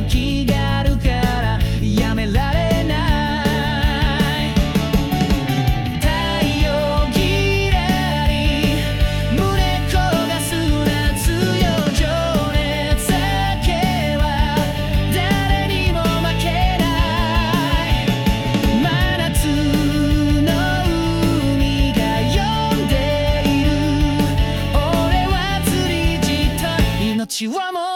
気があるからやめられない太陽ぎらり胸焦がす夏よ情熱だけは誰にも負けない真夏の海が呼んでいる俺は釣りじと命はもう